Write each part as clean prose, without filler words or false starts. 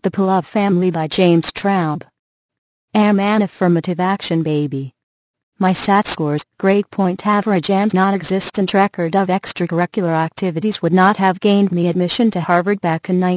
The Pavlov Family by James Traub. Am an affirmative action baby. My SAT scores, grade point average and non-existent record of extracurricular activities would not have gained me admission to Harvard back in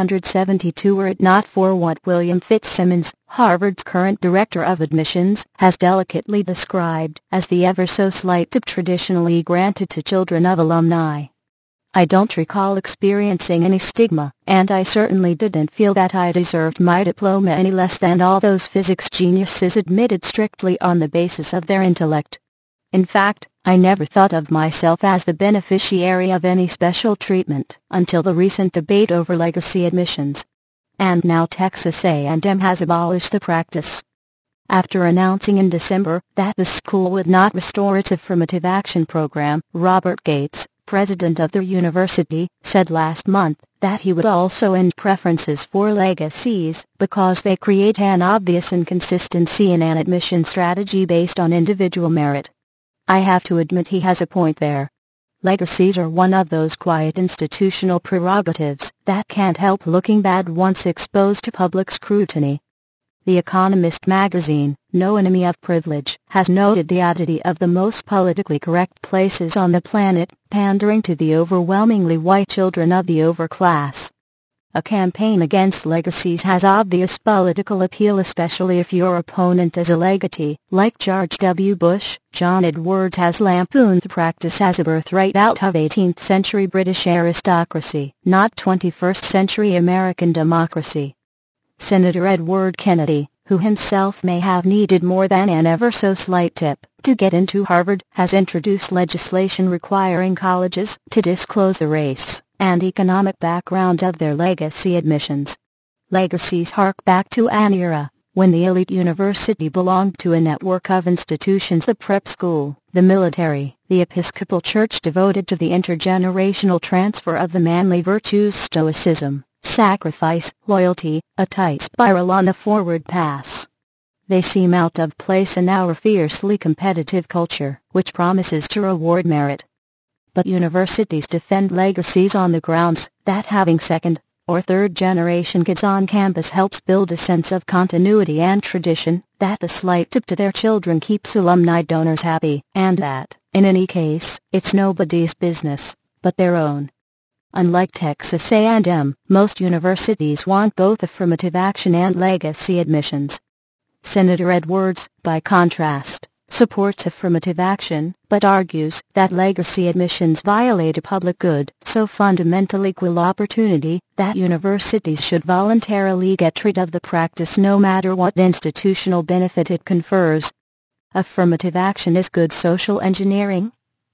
1972 were it not for what William Fitzsimmons, Harvard's current director of admissions, has delicately described as the ever-so-slight tip traditionally granted to children of alumni. I don't recall experiencing any stigma, and I certainly didn't feel that I deserved my diploma any less than all those physics geniuses admitted strictly on the basis of their intellect. In fact, I never thought of myself as the beneficiary of any special treatment until the recent debate over legacy admissions. And now Texas A&M has abolished the practice. After announcing in December that the school would not restore its affirmative action program, Robert Gates, president of the university, said last month that he would also end preferences for legacies because they create an obvious inconsistency in an admission strategy based on individual merit. I have to admit he has a point there. Legacies are one of those quiet institutional prerogatives that can't help looking bad once exposed to public scrutiny. The Economist magazine, no enemy of privilege, has noted the oddity of the most politically correct places on the planet pandering to the overwhelmingly white children of the overclass. A campaign against legacies has obvious political appeal, especially if your opponent is a legatee, like George W. Bush. John Edwards has lampooned the practice as a birthright out of 18th century British aristocracy, not 21st century American democracy. Senator Edward Kennedy, who himself may have needed more than an ever-so-slight tip to get into Harvard, has introduced legislation requiring colleges to disclose the race and economic background of their legacy admissions. Legacies hark back to an era when the elite university belonged to a network of institutions: the prep school, the military, the Episcopal Church devoted to the intergenerational transfer of the manly virtues stoicism, sacrifice, loyalty, a tight spiral on the forward pass. They seem out of place in our fiercely competitive culture, which promises to reward merit. But universities defend legacies on the grounds that having second or third generation kids on campus helps build a sense of continuity and tradition, that the slight tip to their children keeps alumni donors happy, and that, in any case, it's nobody's business but their own. Unlike Texas A&M, most universities want both affirmative action and legacy admissions. Senator Edwards, by contrast, supports affirmative action, but argues that legacy admissions violate a public good, so fundamental equal opportunity, that universities should voluntarily get rid of the practice no matter what institutional benefit it confers. Affirmative action is good social engineering,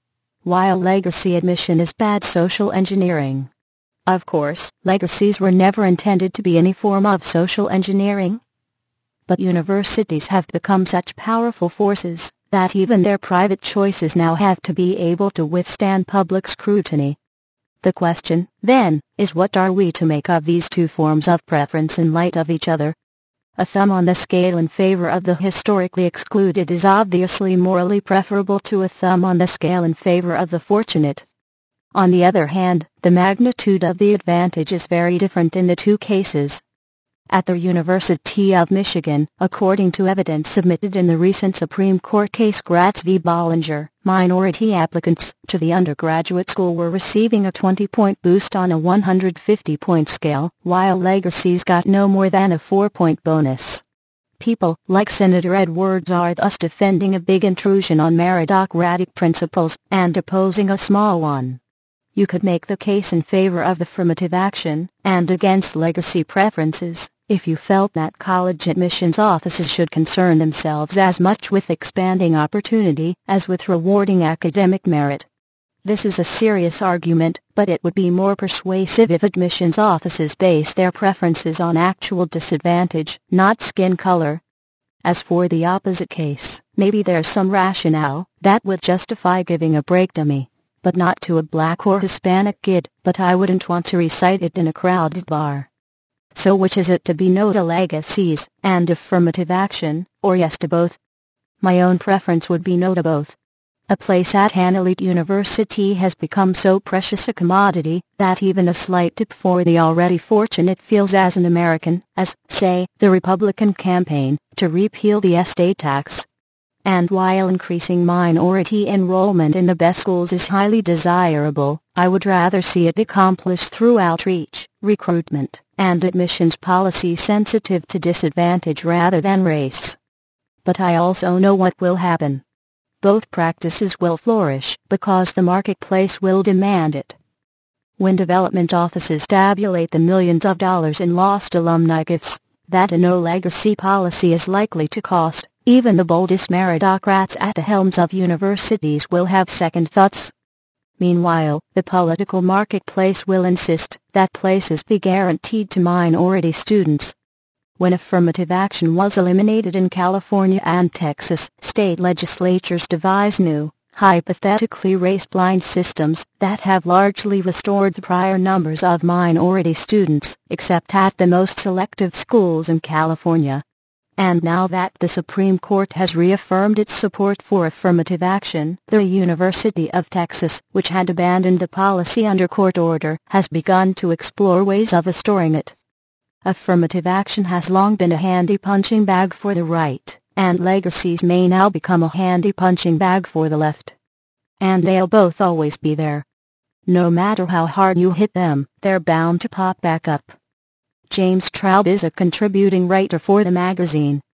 while legacy admission is bad social engineering. Of course, legacies were never intended to be any form of social engineering. But universities have become such powerful forces that even their private choices now have to be able to withstand public scrutiny. The question, then, is what are we to make of these two forms of preference in light of each other? A thumb on the scale in favor of the historically excluded is obviously morally preferable to a thumb on the scale in favor of the fortunate. On the other hand, the magnitude of the advantage is very different in the two cases. At the University of Michigan, according to evidence submitted in the recent Supreme Court case Gratz v. Bollinger, minority applicants to the undergraduate school were receiving a 20-point boost on a 150-point scale, while legacies got no more than a 4-point bonus. People like Senator Edwards are thus defending a big intrusion on meritocratic principles and opposing a small one. You could make the case in favor of affirmative action and against legacy preferences if you felt that college admissions offices should concern themselves as much with expanding opportunity as with rewarding academic merit. This is a serious argument, but it would be more persuasive if admissions offices based their preferences on actual disadvantage, not skin color. As for the opposite case, maybe there's some rationale that would justify giving a break to me, but not to a black or Hispanic kid, but I wouldn't want to recite it in a crowded bar. So which is it to be no to legacies and affirmative action, or yes to both? My own preference would be no to both. A place at an elite university has become so precious a commodity that even a slight tip for the already fortunate feels as an American as, say, the Republican campaign to repeal the estate tax. And while increasing minority enrollment in the best schools is highly desirable, I would rather see it accomplished through outreach, recruitment, and admissions policies sensitive to disadvantage rather than race. But I also know what will happen. Both practices will flourish because the marketplace will demand it. When development offices tabulate the millions of dollars in lost alumni gifts that a no-legacy policy is likely to cost, even the boldest meritocrats at the helms of universities will have second thoughts. Meanwhile, the political marketplace will insist that places be guaranteed to minority students. When affirmative action was eliminated in California and Texas, state legislatures devised new, hypothetically race-blind systems that have largely restored the prior numbers of minority students, except at the most selective schools in California. And now that the Supreme Court has reaffirmed its support for affirmative action, the University of Texas, which had abandoned the policy under court order, has begun to explore ways of restoring it. Affirmative action has long been a handy punching bag for the right, and legacies may now become a handy punching bag for the left. And they'll both always be there. No matter how hard you hit them, they're bound to pop back up. James Traub is a contributing writer for the magazine.